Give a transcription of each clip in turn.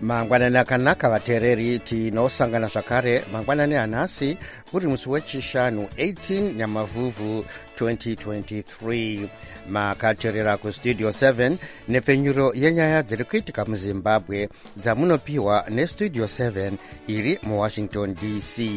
mangwanani akanaka vateereri, tinosangana zvakare mangwanani anhasi uri musi wechishanu 18 Nyamavhuvhu 2023. makateerera kustudio 7 nepfenyuro yenyaya dziri kuitika muzimbabwe dzamunopiwa nestudio 7 iri muwashington DC.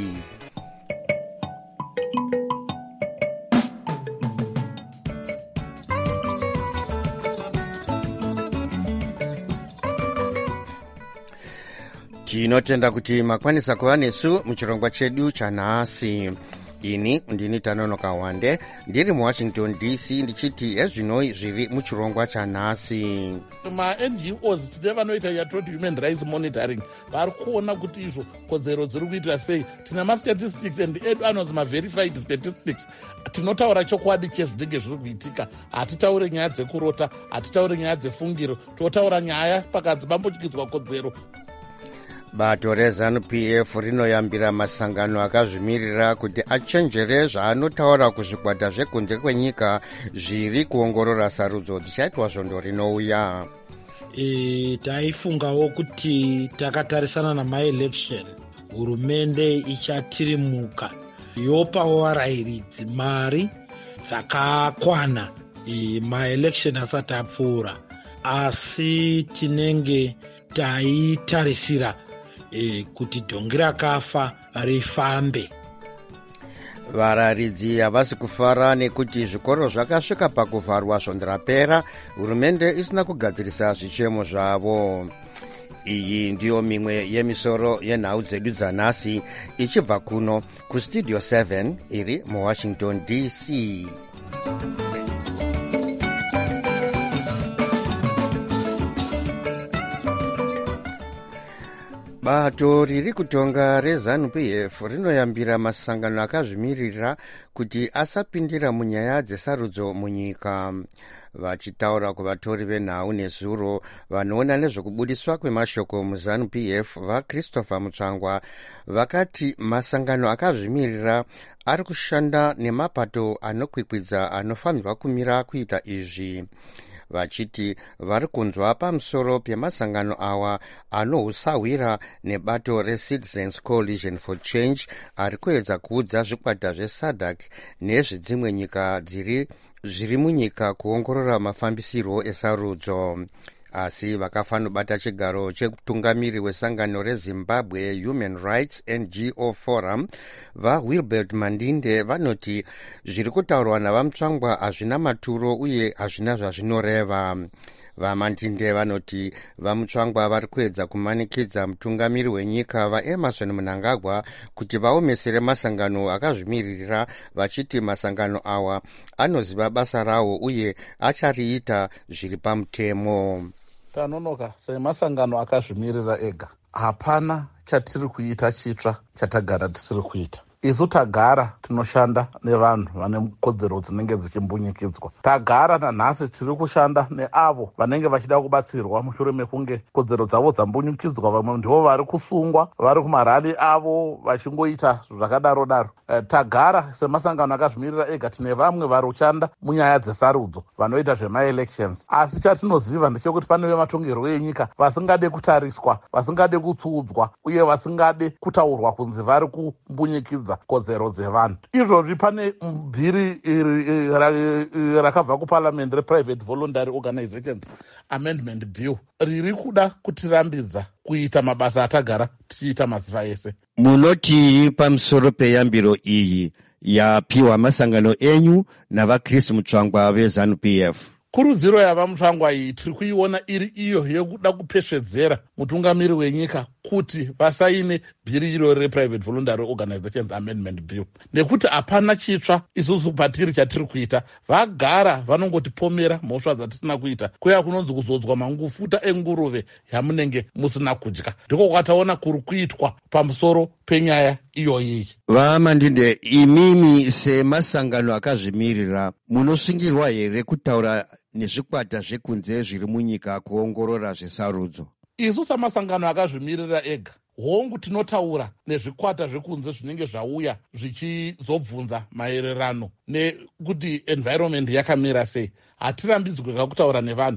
tinotenda kuti makwanisa kuva nesu muchirongwa chedu chanhasi. ini ndini Tanonoka Wande ndiri muwashington DC ndichiti ezvinoi zviri muchirongwa chanhasi. ma-NGOs tine vanoita yatoti human rights monitoring vari kuona kuti izvo kodzero dziri kuitira sei. tina ma-statistics and edu anonzi ma-verified statistics. tinotaura chokwadi chezvinenge zviri kuitika, hatitaure nyaya dzekurota, hatitaure nyaya dzefungiro, totaura nyaya pakadzibambotyidzwa kodzero. bato reZANU-PF rinoyambira masangano akazvimirira kuti achenjere zvaanotaura kuzvikwata zvekunze kwenyika zviri kuongorora sarudzo dzichaitwa svondo rinouya. taifungawo kuti takatarisana namaelection hurumende ichatirimuka yopawo varairidzi mari dzakakwana maelection asati apfuura, asi tinenge taitarisira kuti dhongi rakafa rifambe. vararidzi havasi kufara nekuti zvikoro zvakasvika pakuvharwa svondo rapera, hurumende isina kugadzirisa zvichemo zvavo. iyi ndiyo mimwe yemisoro yenhau dzedu dzanhasi ichibva kuno kustudio 7 iri muwashington DC. bato riri kutonga reZANU-PF rinoyambira masangano akazvimirira kuti asapindira munyaya dzesarudzo munyika. vachitaura kuvatori venhau nezuro vanoona nezvokubudiswa kwemashoko muZANU-PF vaChristopher Mutsvangwa vakati masangano akazvimirira ari kushanda nemapato anokwikwidza anofanirwa kumira kuita izvi, vachiti vari kunzwa pamusoro pemasangano awa anohusahwira nebato reCitizens Coalition for Change ari kuedza kuudza zvikwata zveSADC nezvedzimwe nyika zviri munyika kuongorora mafambisirwo esarudzo. asi vakafanobata chigaro chemutungamiri wesangano reZimbabwe Human Rights NGO Forum vaWilbert Mandinde vanoti zviri kutaurwa navamutsvangwa hazvina maturo uye hazvina zvazvinoreva. vamandinde vanoti vamutsvangwa vari kuedza kumanikidza mutungamiri wenyika vaEmerson Mnangagwa kuti vaomesere masangano akazvimirira, vachiti masangano awa anoziva basa rawo uye achariita zviri pamutemo. Tanonoka semasangano akazvimirira ega, hapana chatiri kuita chitsva chatagara tisiri kuita. isu tagara tinoshanda nevanhu vane kodzero dzinenge dzichimbunyikidzwa. tagara nanhasi tiri kushanda neavo vanenge vachida kubatsirwa mushure mekunge kodzero dzavo dzambunyikidzwa. vamwe ndivo vari kusungwa, vari kumarali avo vachingoita zvakadaro daro. tagara semasangano akazvimirira ega tine vamwe vari kushanda munyaya dzesarudzo vanoita zvemaelections, asi chatinoziva ndechekuti pane vematongerwo enyika vasingade kutariswa, vasingade kutsuudzwa uye vasingade kutaurwa kunzi vari kumbunyikidza kodzero dzevanhu. izvozvi pane bhiri rakabva kuparliament rePrivate Voluntary Organizations Amendment Bill riri kuda kutirambidza kuita mabasa atagara tichiita mazuva ese. munoti pamusoro peyambiro iyi yapiwa masangano enyu navaChris Mutsvangwa veZANU-PF? kurudziro yavamutsvangwa iyi tiri kuiona iri iyo yekuda kupesvedzera mutungamiri wenyika kuti vasaine bhiri iro rePrivate Voluntary Organizations Amendment Bill, nekuti hapana chitsva isusu patiri chatiri kuita. vagara vanongotipomera mhosva dzatisina kuita, kuya kunonzi kuzodzwa mangufuta enguruve yamunenge musina kudya. ndiko kwataona kuri kuitwa pamusoro penyaya iyoyi. vamandinde, imimi semasangano akazvimirira munosungirwa here kutaura nezvikwata zvekunze zviri munyika kuongorora zvesarudzo? isu samasangano akazvimirira ega hongu tinotaura nezvikwata zvekunze zvinenge zvauya zvichizobvunza maererano nekuti environment yakamira sei. hatirambidzwe kakutaura nevanhu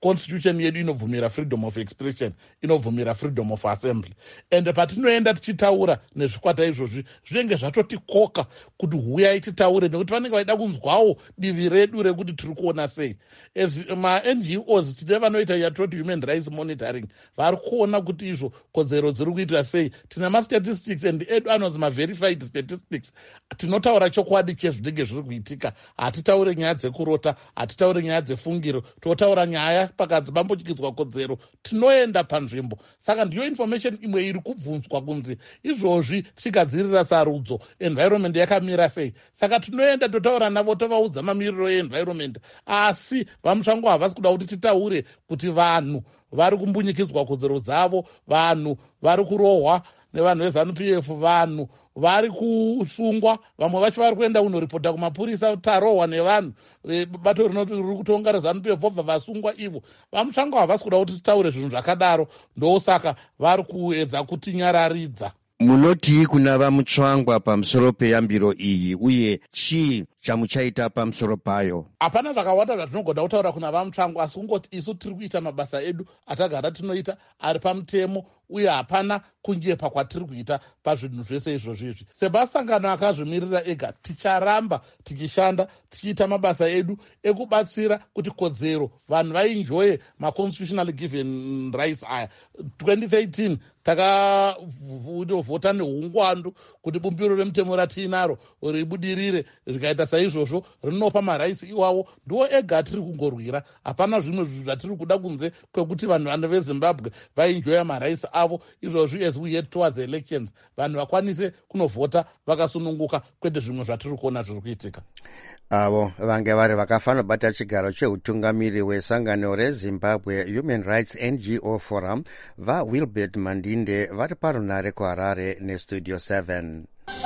constitution yedu inobvumira freedom of expression, inobvumira freedom of assembly. And patinoenda tichitaura nezvikwata izvozvi zvinenge zvatotikoka kuti huyai titaure, nekuti vanenge vaida kunzwawo divi redu rekuti tiri kuona sei. Ma-NGOs tine vanoita yatoti human rights monitoring vari kuona kuti izvo kodzero dziri kuitwa sei. Tina ma-statistics and edu anonzi ma-verified statistics. Tinotaura chokwadi chezvinenge zviri kuitika, hatitaure nyaya dzekurota, hatitaure nyaya dzefungiro, totaura nyaya pakadzibambotyidzwa kodzero, tinoenda panzvimbo. Saka ndiyo information imwe iri kubvunzwa kunzi izvozvi tichigadzirira sarudzo environment yakamira sei. Saka tinoenda totaura navo tovaudza mamiriro environment, asi vamutsvango havasi kuda kuti titaure kuti vanhu vari kumbunyikidzwa kodzero dzavo, vanhu vari kurohwa nevanhu veZANU-PF, vanhu vari kusungwa, vamwe vacho vari kuenda kunoripota kumapurisa tarohwa nevanhu bato riri kutonga reZANU-PF vobva vasungwa ivo. Vamutsvango havasi kuda kuti titaure zvinhu zvakadaro, ndosaka vari kuedza kutinyararidza. Munoti kuna vamutsvangwa pamusoro peyambiro iyi, uye chii chamuchaita pamusoro payo? Hapana zvakawanda zvatinogona kutaura kuna vamutsvangwa, asi kungoti isu tiri kuita mabasa edu atagara tinoita ari pamutemo, uye hapana kunyepa kwatiri kuita pazvinhu zvese izvozvizvi. Semasangano akazvimirira ega ticharamba tichishanda tichiita mabasa edu ekubatsira kuti kodzero vanhu vaenjoye ma-constitutional given rights aya. 2013 takavhota neungwandu kuti bumbiro remutemo ratiinaro ribudirire, rikaita saizvozvo rinopa marights iwawo. Ndiwo ega atiri kungorwira, hapana zvimwe zvatiri kuda kunze kwekuti vanhu veZimbabwe vaenjoya marights avo izvozvi as we head towards elections, vanhu vakwanise kunovhota vakasununguka, kwete zvimwe zvatiri kuona zviri kuitika. Avo vange vari vakafanira kubata chigaro cheutungamiri wesangano reZimbabwe Human Rights NGO Forum, vaWilbert Mandinde, vari parunare kuHarare neStudio 7.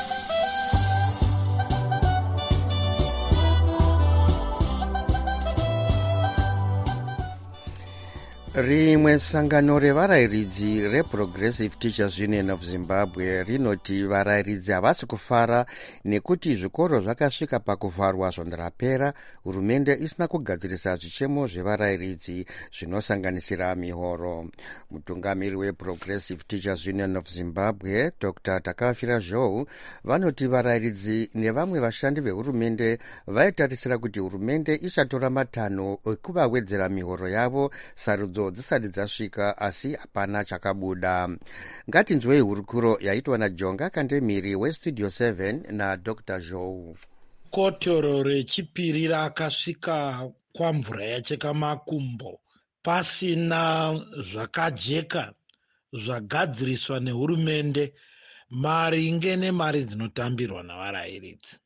Rimwe sangano revarairidzi reProgressive Teachers Union of Zimbabwe rinoti varairidzi havasi kufara nekuti zvikoro zvakasvika pakuvharwa zvondarapera, hurumende isina kugadzirisa zvichemo zvevarairidzi zvinosanganisira mihoro. Mutungamiri weProgressive Teachers Union of Zimbabwe Dr. Takafira Zhou vanoti varairidzi nevamwe vashandi vehurumende vaitarisira kuti hurumende ichatora matanho ekuvawedzera mihoro yavo sarudzo dzisati dzasvika, asi hapana chakabuda. Ngatinzwei hurukuro yaitwa naJonga Kandemiri weStudio 7 naDr. Zhou. Kotoro rechipiri rakasvika kwamvura yacheka makumbo pasina zvakajeka zvagadziriswa nehurumende maringe nemari dzinotambirwa navarairidzi.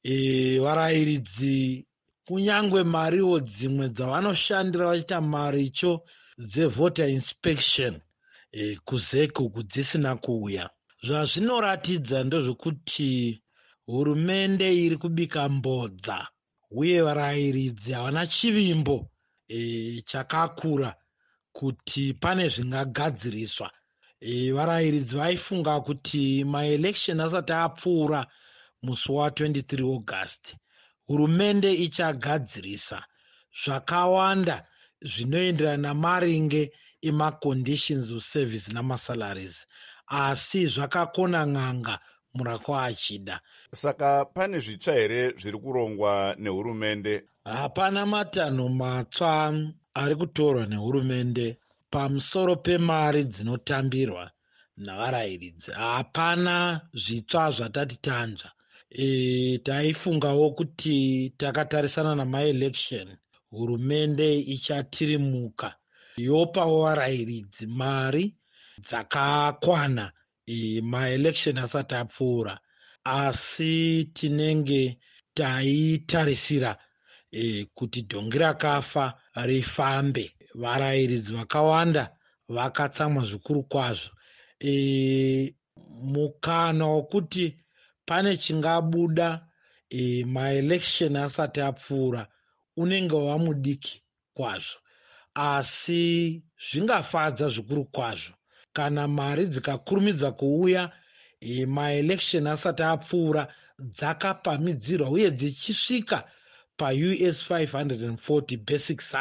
Varairidzi kunyangwe mariwo dzimwe dzavanoshandira vachiita maricho dzevoter inspection kuzeku kudzisina kuuya. Zvazvinoratidza ndezvekuti hurumende iri kubika mbodza, uye varairidzi havana chivimbo chakakura kuti pane zvingagadziriswa. Varairidzi vaifunga kuti maelection asati apfuura musi wa23 August hurumende ichagadzirisa zvakawanda zvinoenderana maringe ema-conditions of service namasalaries, asi zvakakona n'anga murakwa achida. Saka pane zvitsva here zviri kurongwa nehurumende? Hapana matanho matsva ari kutorwa nehurumende pamusoro pemari dzinotambirwa navarairidzi. Hapana zvitsva zvatati tanzva. Taifungawo kuti takatarisana namaelection hurumende ichatirimuka yopawo varairidzi mari dzakakwana maelection asati apfuura, asi tinenge taitarisira kuti dhongi rakafa rifambe. Varairidzi vakawanda vakatsamwa zvikuru kwazvo. Mukana wokuti pane chingabuda maelection asati apfuura unenge wamudiki kwazvo, asi zvingafadza zvikuru kwazvo kana mari dzikakurumidza kuuya maelection asati apfuura dzakapamidzirwa uye dzichisvika paUS 540 basic salary.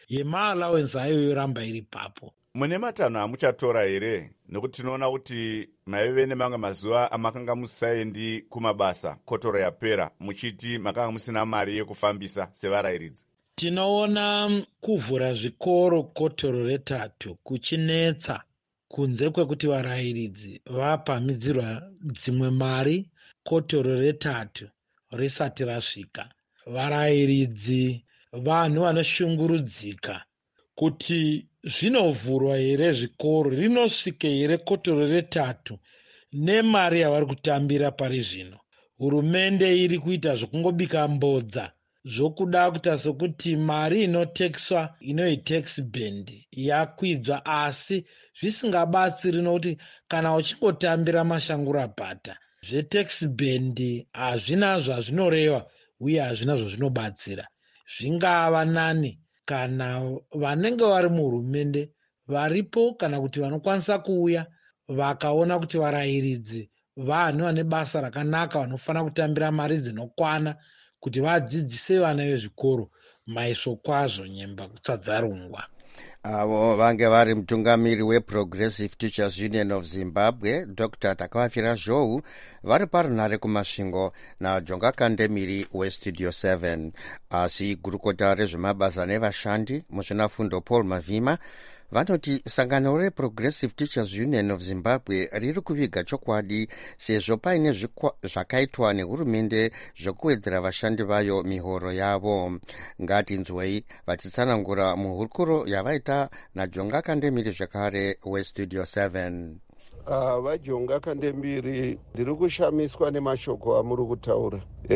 yemaallowensi ayo yoramba iri papo. Mune matanho amuchatora here? Nokuti tinoona kuti maive nemamwe mazuva amakanga musaendi kumabasa, kotoro yapera, muchiti makanga musina mari yekufambisa sevarayiridzi. Tinoona kuvhura zvikoro kotoro retatu kuchinetsa, kunze kwekuti varayiridzi vapamidzirwa dzimwe mari kotoro retatu risati rasvika. Varayiridzi vanhu vanoshungurudzika kuti zvinovhurwa here zvikoro, rinosvike here kotoro retatu nemari yavari kutambira pari zvino. Hurumende iri kuita zvokungobika mbodza zvokuda kuita sokuti mari inotekeswa inoi tax band yakwidzwa, asi zvisingabatsiri nokuti kana uchingotambira mashangurapata zvetax band hazvina zvazvinoreva uye hazvina zvazvinobatsira. Zvingava nani kana vanenge vari muhurumende varipo kana kuti vanokwanisa kuuya vakaona kuti varayiridzi vanhu vane basa rakanaka vanofanira kutambira mari dzinokwana kuti vadzidzise vana vezvikoro maisvo kwazvo nyemba kutsadzarungwa. Avo vange vari mutungamiri weProgressive Teachers Union of Zimbabwe, Dr. Takavafira Zhou, vari parunhare kumasvingo naJonga Kandemiri weStudio 7. Asi gurukota rezvemabasa nevashandi muzvinafundo Paul Mavhima vanoti sangano reProgressive Teachers Union of Zimbabwe riri kuviga chokwadi sezvo paine zvakaitwa nehurumende zvokuwedzera vashandi vayo mihoro yavo. Ngatinzwei vachitsanangura muhurukuro yavaita naJonga Kandemiri zvakare weStudio 7. VaJonga Kandemiri, ndiri kushamiswa nemashoko amuri kutaura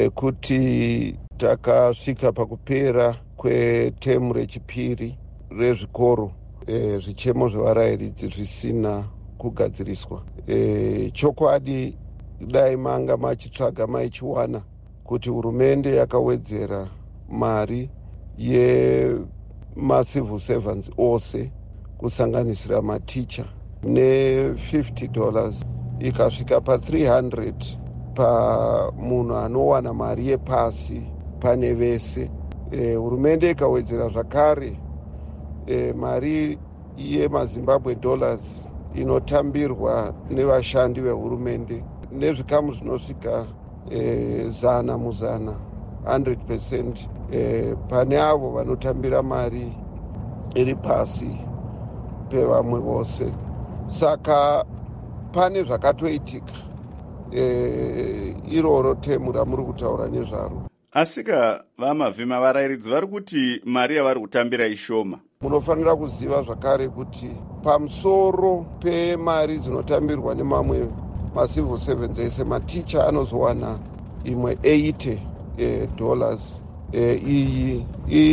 ekuti takasvika pakupera kwetemu rechipiri rezvikoro zvichemo zvevarayiridzi zvisina kugadziriswa. Chokwadi dai manga machitsvaga maichiwana kuti hurumende yakawedzera mari yemacivil servants ose kusanganisira maticha ne$50 ikasvika pa$300 pamunhu anowana mari yepasi pane vese. Hurumende ikawedzera zvakare mari yemazimbabwe dollars inotambirwa nevashandi vehurumende nezvikamu zvinosvika 100% pane avo vanotambira mari iri pasi pevamwe vose. Saka pane zvakatoitika iroro temu ramuri kutaura nezvaro. Asika vaMavhima, varayiridzi vari kuti mari yavari kutambira ishoma. Munofanira kuziva zvakare kuti pamusoro pemari dzinotambirwa nemamwe macivil servants ese, maticha anozowana imwe $80. Iyi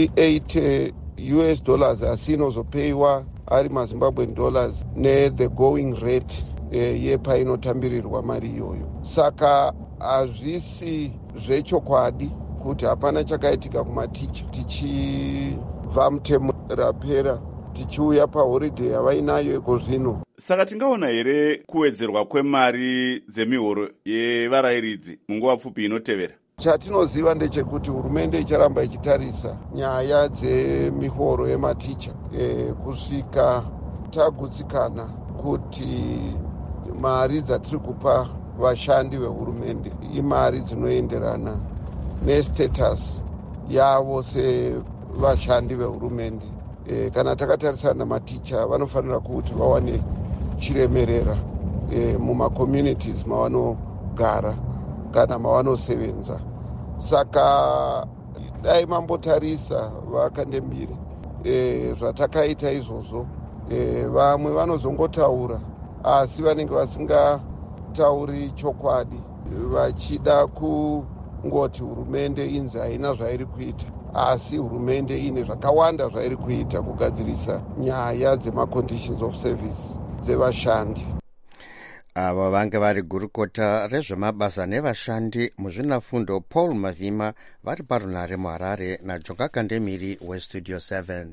$80 asi inozopeyiwa ari mazimbabwean dollars ne-the going rate yepainotambirirwa mari iyoyo. Saka hazvisi zvechokwadi kuti hapana chakaitika kumaticha. Tichibva mutemo rapera tichiuya pahoriday yavainayo iko zvino. Saka tingaona here kuwedzerwa kwemari dzemihoro yevarayiridzi munguva pfupi inotevera? Chatinoziva ndechekuti hurumende icharamba ichitarisa nyaya dzemihoro yematicha kusvika tagutsikana kuti mari dzatiri kupa vashandi vehurumende imari dzinoenderana nestatus yavo sevashandi vehurumende. Kana takatarisana namaticha vanofanira kuti vawane chiremerera mumacommunities mavanogara kana mavanosevenza. Saka dai mambotarisa vaKandemiri zvatakaita izvozvo, vamwe vanozongotaura asi vanenge vasingatauri chokwadi, vachida kungoti hurumende inzi haina zvairi kuita, asi hurumende ine zvakawanda zvairi kuita kugadzirisa nyaya dzemaconditions of service dzevashandi. Ava vange vari gurukota rezvemabasa nevashandi muzvinafundo Paul Mavhima vari parunhare muHarare naJonga Kandemiri weStudio 7.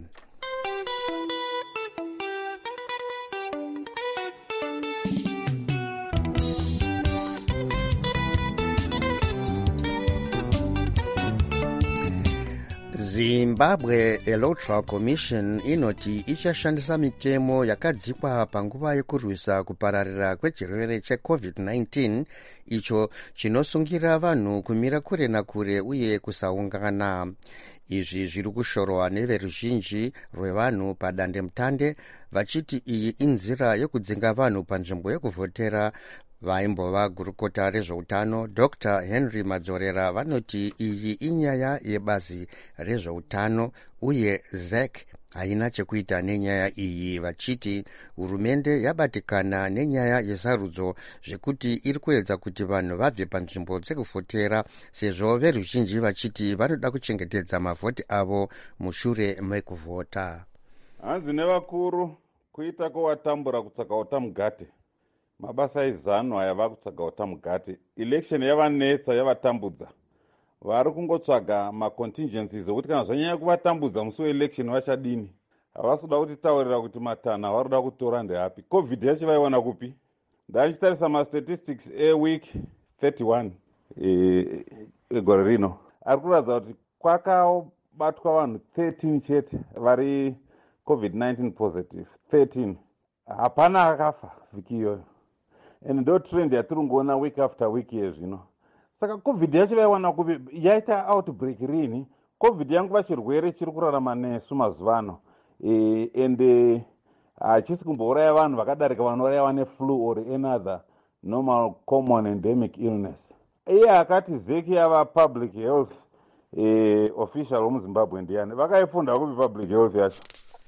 Zimbabwe Electoral Commission inoti ichashandisa mitemo yakadzikwa panguva yekurwisa kupararira kwechirwere cheCovid-19 icho chinosungira vanhu kumira kure nakure uye kusaungana. Izvi zviri kushorwa neveruzhinji rwevanhu padandemutande vachiti iyi inzira yekudzinga vanhu panzvimbo yekuvhotera. Vaimbova gurukota rezveutano Dr. Henry Madzorera vanoti iyi inyaya yebazi rezveutano uye ZEC haina chekuita nenyaya iyi, vachiti hurumende yabatikana nenyaya yesarudzo zvekuti iri kuedza kuti vanhu vabve panzvimbo dzekuvhotera sezvo veruzhinji vachiti vanoda kuchengetedza mavhoti avo mushure mekuvhota. Hanzi nevakuru kuita kwowatambura kutsvaga utamugate. Mabasa ezano aya vakutsvaga utamugate. Election yavanetsa yavatambudza. Vari kungotsvaga macontingencies okuti kana zvanyanya kuvatambudza musi weelection vachadini. Havasuda kutitaurira kuti matana varuda kutora ndeapi. Covid yacho vaiwana kupi? Ndachitarisa mastatistics week 31 egore rino. Ari kuratidza kuti kwakabatwa vanhu 13 chete vari COVID-19 positive. 13. Hapana akafa viki iyoyo. And ndo trend yatiri kungoona week after week yezvino. Saka COVID yacho vaiwana kupi? Yaita outbreak rini? COVID yanguva chirwere chiri kurarama nesu mazuva ano. And hachisi kumbouraya vanhu vakadarika vanoraiwa neflu or another normal common endemic illness. Iye akati zeki yava public health official womuzimbabwe ndiani? Vakaifunda kupi public health yacho?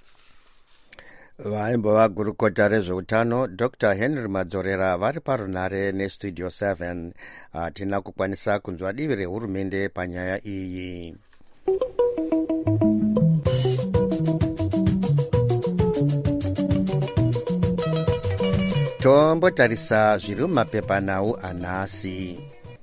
Vaimbova gurukota rezveutano Dr. Henry Madzorera vari parunare nestudio 7. Hatina kukwanisa kunzwa divi rehurumende panyaya iyi. Tombotarisa zviri mumapepanhau anhasi.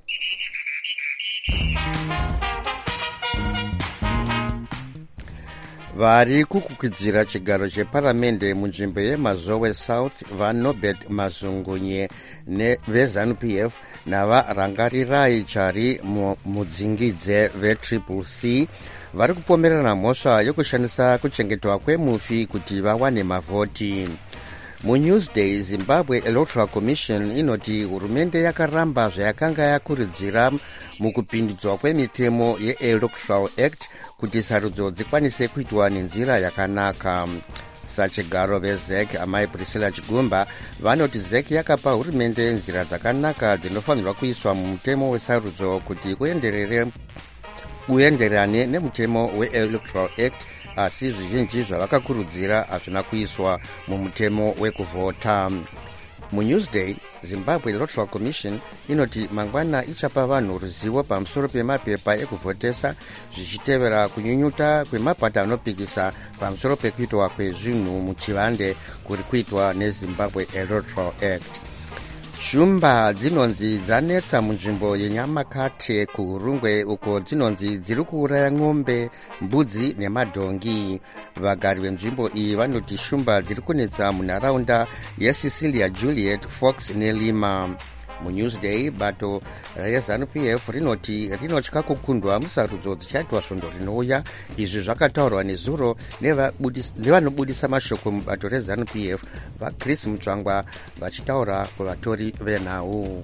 Vari kukwikwidzira chigaro cheparamende munzvimbo yeMazowe South vaNobert Mazungunye veZANU-PF navarangarirai Chari Mudzingidze veTriple-C vari kupomerana mhosva yokushandisa kuchengetwa kwemufi kuti vawane mavhoti. MuNewsday, Zimbabwe Electoral Commission inoti hurumende yakaramba zvayakanga yakurudzira mukupindudzwa kwemitemo yeElectoral Act kuti sarudzo dzikwanise kuitwa nenzira yakanaka. Sachigaro veZEC amai Priscilla Chigumba vanoti ZEC yakapa hurumende nzira dzakanaka dzinofanirwa kuiswa mumutemo wesarudzo kuti kuenderane nemutemo weElectoral Act, asi zvizhinji zvavakakurudzira hazvina kuiswa mumutemo wekuvhota. MuNewsday, Zimbabwe Electoral Commission inoti mangwana ichapa vanhu ruzivo pamusoro pemapepa ekuvhotesa zvichitevera kunyunyuta kwemapata anopikisa pamusoro pekuitwa kwezvinhu muchivande kuri kuitwa neZimbabwe Electoral Act. Shumba dzinonzi dzanetsa munzvimbo yeNyamakate kuHurungwe uko dzinonzi dziri kuuraya ng'ombe, mbudzi nemadhongi. Vagari venzvimbo iyi vanoti shumba dziri kunetsa munharaunda yeCecilia Juliet, Fox neLima. MuNewsday, bato reZANU-PF rinoti rinotya kukundwa musarudzo dzichaitwa svondo rinouya. Izvi zvakataurwa nezuro nevanobudisa mashoko mubato reZANU-PF vaChris Mutsvangwa vachitaura kuvatori venhau.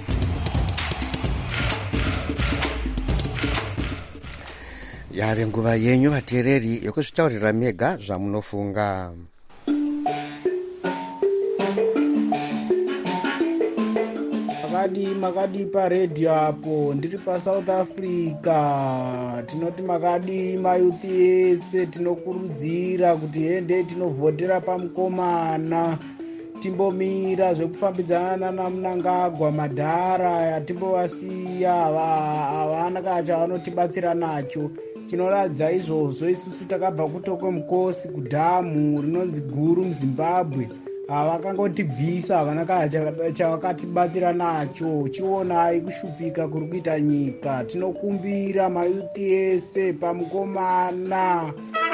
Yave nguva yenyu vateereri yokuzvitaurira mega zvamunofunga. Makadi paredhi apo ndiri paSouth Africa. Tinoti makadi mayuthi ese tinokurudzira kuti hende tinovhotera pamukomana. Timbomira zvekufambidzana naMnangagwa Madhara yatimbovasiya havana kacha vanotibatsira nacho. Chinoradza izvozvo isusu takabva kutokwe mukosi kudhamu rinonzi guru muZimbabwe. Vakangotibvisa havana chavakatibatsira nacho. Chionai kushupika kuri kuita nyika. Tinokumbira mayuthi ese pamukomana.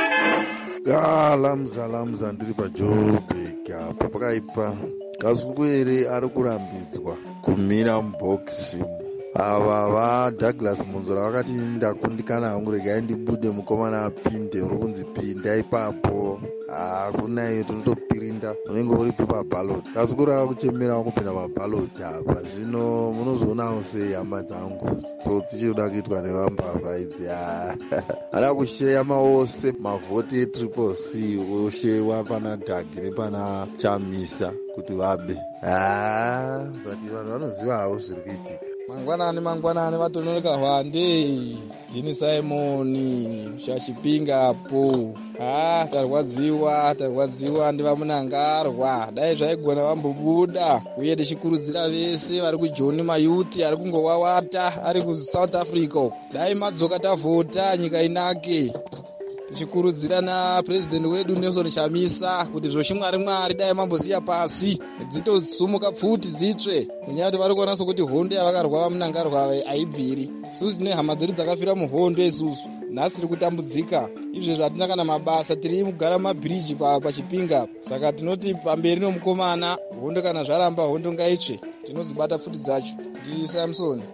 Lamza ndiri paJoburg apo pakaipa. Kazungwere ari kurambidzwa kumira mubhokisi ava vaDouglas Munzora vakati ndakundikana hangu regai ndibude mukomana apinde uri kunzi pinda ipapo. Hakuna iyo tonotopirinda unenge uripo pabhaloti. Kasi kurara kuchemera kupinda pabhaloti apa zvino munozoonawo sei hama dzangu tsotsi chinoda kuitwa nevambavha idzi. Hada kusheya maose mavhoti etriple C oshewa pana Dhagi nepana Chamisa kuti vabe. But vanhu vanoziva havo zviri kuitika. Mangwanani vatonoleka hwande Dini Simoni Shachipinga apo. Tarwadziwa ndivamunangarwa. Dai zvaigona vambobuda uye tichikurudzira vese vari kujoni mayuthi ari kungowawata ari kuSouth Africa. Dai madzoka tavhota nyika inake. Tichikurudzira na president wedu Nelson Chamisa kuti zvoshimwari dai mambosiya pasi dzitosumuka pfuti dzitsve nenyaya kuti vari kuona sokuti hondo yavakarwa vamunangarwa aibviri. Isusu tine hama dzedu dzakafira muhondo isusu. Nhasi tiri kutambudzika. Izvezvi hatina kana mabasa, tiri kugara mabhiriji pachipinga. Saka tinoti pamberi nomukomana hondo kana zvaramba hondo ngaitsve. Tinozibata pfuti dzacho. Ndi Samson.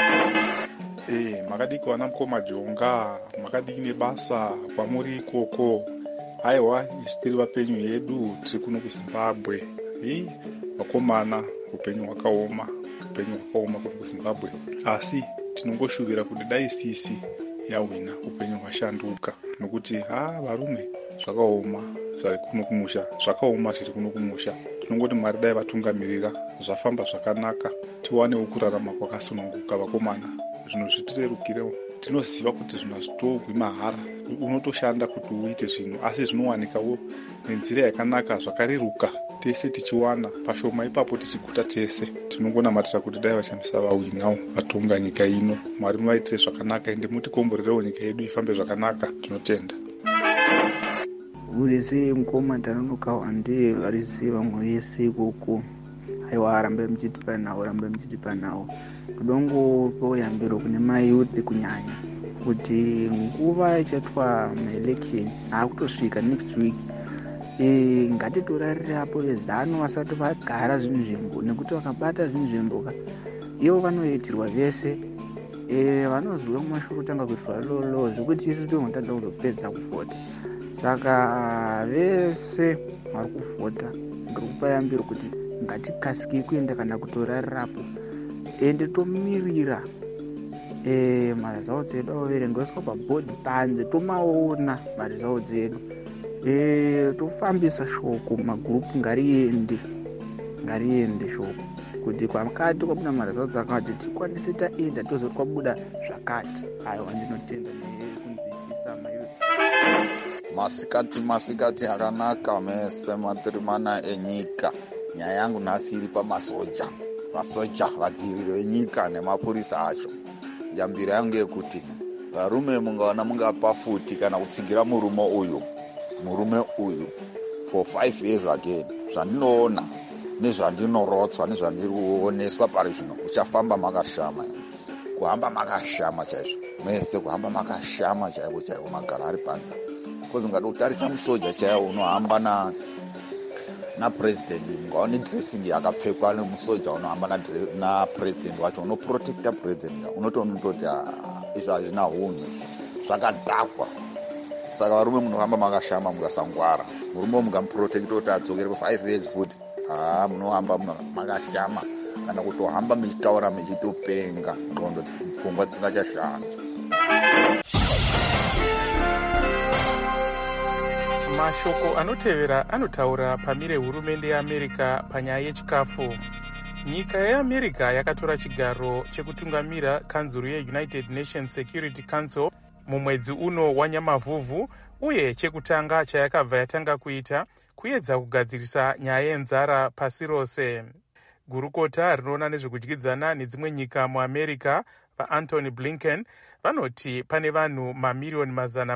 Makadiki wana mukoma Jonga, makadiki nebasa kwamuri ikoko. Aiwa, isi tiri vapenyu yedu, tiri kuno kuZimbabwe. Vakomana, upenyu hwakaoma kuno kuZimbabwe. Asi tinongoshuvira kuti dai sisi yawina upenyu hwashanduka. Nokuti varume zvakaoma zviri kuno kumusha, zvakaoma zviri kuno kumusha. Tinongoti Mwari dai vatungamirira zvafamba zvakanaka. Tiwanewo kurarama kwakasununguka vakomana. Zvinhu zvitirerukirewo. Tinoziva kuti zvinhu hazvitogwi mahara. Unotoshanda kuti uite zvinhu, asi zvinowanikawo nenzira yakanaka zvakareruka. Tese tichiwana pashoma ipapo tichiguta tese. Tinongonamatira kuti dai vachamisa vawinawo vatonga nyika ino. Mwari muvaitire zvakanaka ende mutikomborerewo nyika yedu ifambe zvakanaka. Tinotenda. Urese mukoma ndanonoka wande variziva vamwe vese ikoko. Aiwa arambe muchitipa nawo. Kudongo poyambiro kune mayuthi kunyanya kuti nguva ichatwa maelection akutosvika next week. Ngatitorarirapo vezano vasati vagara zvinhu zvembo nekuti vakabata zvinhu zvemboka ivo vanoitirwa vese. Vanozwa mumashure kutanga kuitwa lolo zvekuti isu tinotadza kuzopedza kuvhota. Saka vese vari kuvhota ndiri kupa yambiro kuti ngatikasike kuenda kana kutorarirapo ende tomirira maresults edu averengeswa pabhodhi panze tomaona maresults edu. Tofambisa shoko magurupu ngariende shoko kuti kwakati kwabuda maresults akati tikwanise taenda tozoti kwabuda zvakati. Aiwa ndinotenda nekunzwisisa mayuthi. Masikati akanaka mese matiri mana enyika. Nyaya yangu nhasi iri pamasoja vadziriro venyika nemapurisa acho. Yambiro yangu yekuti varume mungaona mungapa futi kana kutsigira murume uyu for 5 years again. Zvandinoona nezvandinorotswa nezvandiri kuoneswa pari zvino uchafamba makashama. Kuhamba makashama chaizvo mese, kuhamba makashama chaivo magara ari panza. Kozi ungada kutarisa musoja chaivo unohamba na president, ungaona dressing yakapfekwa nemusoja unohamba na president wacho, unoprotecta president, unotoona kuti izvo hazvina hunhu, zvakadhakwa. Saka varume munohamba makashama mukasangwara. Murume mukamuprotecta kuti adzokere kwa5 years futi, munohamba makashama kana kutohamba muchitaura muchitopenga ndxondo pfungwa dzisingachashanda. Mashoko anotevera anotaura pamire hurumende yeAmerica panyaya yechikafu. Nyika yeAmerica yakatora chigaro chekutungamira kanzuru yeUnited Nations Security Council mumwedzi uno waNyamavhuvhu, uye chekutanga chayakabva yatanga kuita kuedza kugadzirisa nyaya yenzara pasi rose. Gurukota rinoona nezvekudyidzana nedzimwe nyika muAmerica vaAnthony Blinken vanoti pane vanhu mamirioni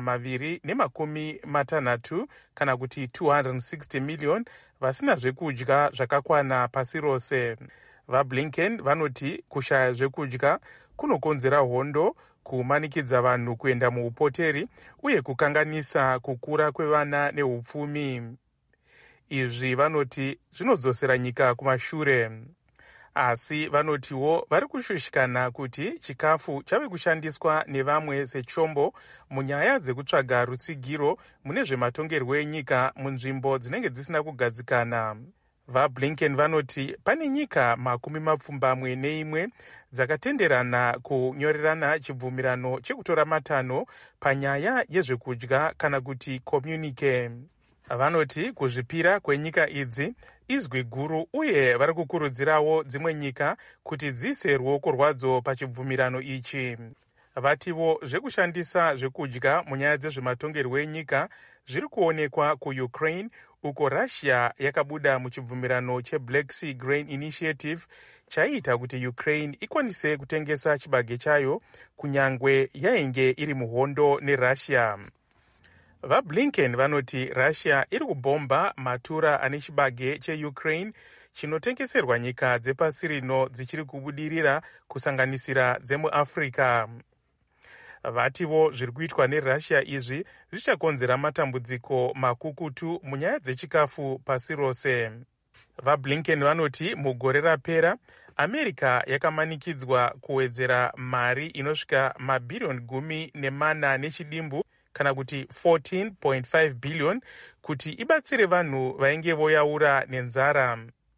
260 kana kuti 260 million vasina zvekudya zvakakwana pasi rose. VaBlinken vanoti kushaya zvekudya kunokonzera hondo, kumanikidza vanhu kuenda muupoteri uye kukanganisa kukura kwevana neupfumi. Izvi vanoti zvinodzosera nyika kumashure. asi vanotiwo vari kushushikana kuti chikafu chave kushandiswa nevamwe sechombo munyaya dzekutsvaga rutsigiro mune zvematongerwo enyika munzvimbo dzinenge dzisina kugadzikana. VaBlinken vanoti pane nyika 21 dzakatenderana kunyorerana chibvumirano chekutora matanho panyaya yezvekudya kana kuti communique. Vanoti kuzvipira kwenyika idzi izwi guru uye vari kukurudzirawo dzimwe nyika kuti dziise ruoko rwadzo pachibvumirano ichi. Vatiwo zvekushandisa zvekudya munyaya dzezvematongerwo enyika zviri kuonekwa kuUkraine, uko Russia yakabuda muchibvumirano cheBlack Sea Grain Initiative chaiita kuti Ukraine ikwanise kutengesa chibage chayo kunyangwe yainge iri muhondo neRussia. VaBlinken vanoti Russia iri kubhomba matura ane chibage cheUkraine chinotengeserwa nyika dzepasi rino dzichiri kubudirira kusanganisira dzemuAfrica. Vativo zviri kuitwa neRussia izvi zvichakonzera matambudziko makukutu munyaya dzechikafu pasi rose. VaBlinken vanoti mugore rapera America yakamanikidzwa kuwedzera mari inosvika mabhirioni 14 nechidimbu kana kuti 14.5 billion kuti ibatsire vanhu vainge voyaura nenzara.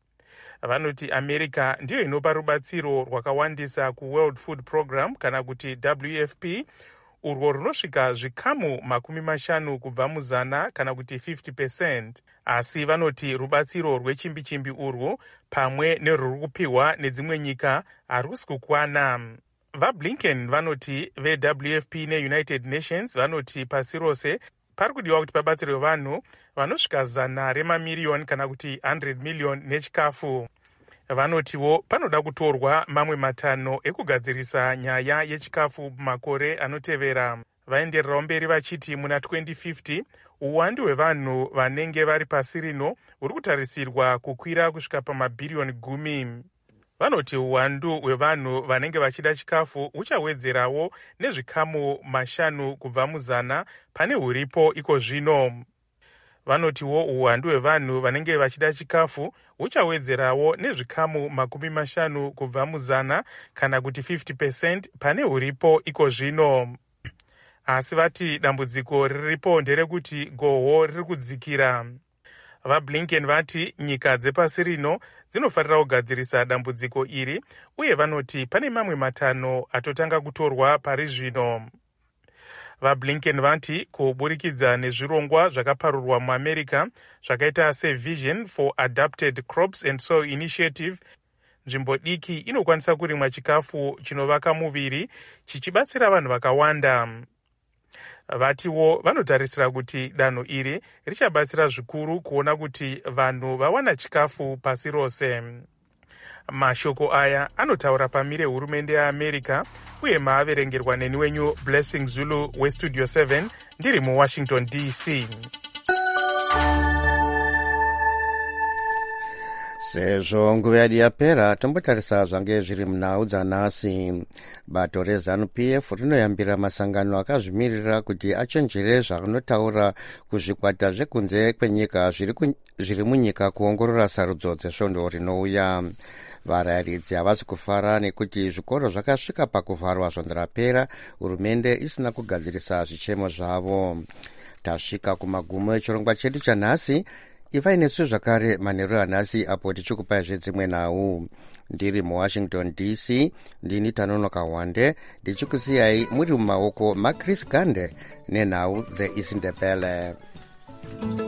Vanoti America ndiyo inopa rubatsiro rwakawandisa kuWorld Food Program kana kuti WFP, urwo runosvika zvikamu 50 kubva muzana kana kuti 50%. Asi vanoti rubatsiro rwechimbi-chimbi urwu pamwe nerwuri kupiwa nedzimwe nyika harusi kukwana. VaBlinken vanoti veWFP neUnited Nations vanoti pasi rose pari kudiwa kuti pabatsirwe vanhu vanosvika 100 mamiliyoni kana kuti 100 million nechikafu. Vanotiwo panoda kutorwa mamwe matanho ekugadzirisa nyaya yechikafu makore anotevera. Vaendererawo mberi vachiti muna 2050 uwandu hwevanhu vanenge vari pasi rino huri kutarisirwa kukwira kusvika pamabhirioni 10. Vanoti uwandu hwevanhu vanenge vachida chikafu huchawedzerawo nezvikamu 5 kubva muzana pane huripo iko zvino. Vanotiwo uwandu hwevanhu vanenge vachida chikafu huchawedzerawo nezvikamu 50 kubva muzana kana kuti 50% pane huripo iko zvino. Asi vati dambudziko riripo nderekuti gohwo riri kudzikira. VaBlinken vati nyika dzepasi rino dzinofanira kugadzirisa dambudziko iri uye vanoti pane mamwe matanho atotanga kutorwa pari zvino. VaBlinken vati kuburikidza nezvirongwa zvakaparurwa muAmerica zvakaita seVision for Adapted Crops and Soil Initiative, nzvimbo diki inokwanisa kurimwa chikafu chinovaka muviri chichibatsira vanhu vakawanda. Vatiwo vanotarisira kuti danho iri richabatsira zvikuru kuona kuti vanhu vawana chikafu pasi rose. Mashoko aya anotaura pamire hurumende yeAmerica uye maaverengerwa neni wenyu Blessing Zulu weStudio 7 ndiri muWashington DC. Sezvo nguva yadi yapera tombotarisa zvange zviri munhau dzanhasi. Bato reZANU-PF rinoyambira masangano akazvimirira kuti achenjere zvanotaura kuzvikwata zvekunze kwenyika zviri munyika kuongorora sarudzo dzesvondo rinouya. Varayiridzi havasi kufara nekuti zvikoro zvakasvika pakuvharwa svondo rapera hurumende isina kugadzirisa zvichemo zvavo. Tasvika kumagumo echirongwa chedu chanhasi. Ivai nesu zvakare manheru anhasi apo tichikupai zvedzimwe nhau. Ndiri muWashington DC ndini Tanonoka Wande ndichikusiyai muri mumaoko maChris Gande nenhau dzeIsindebele.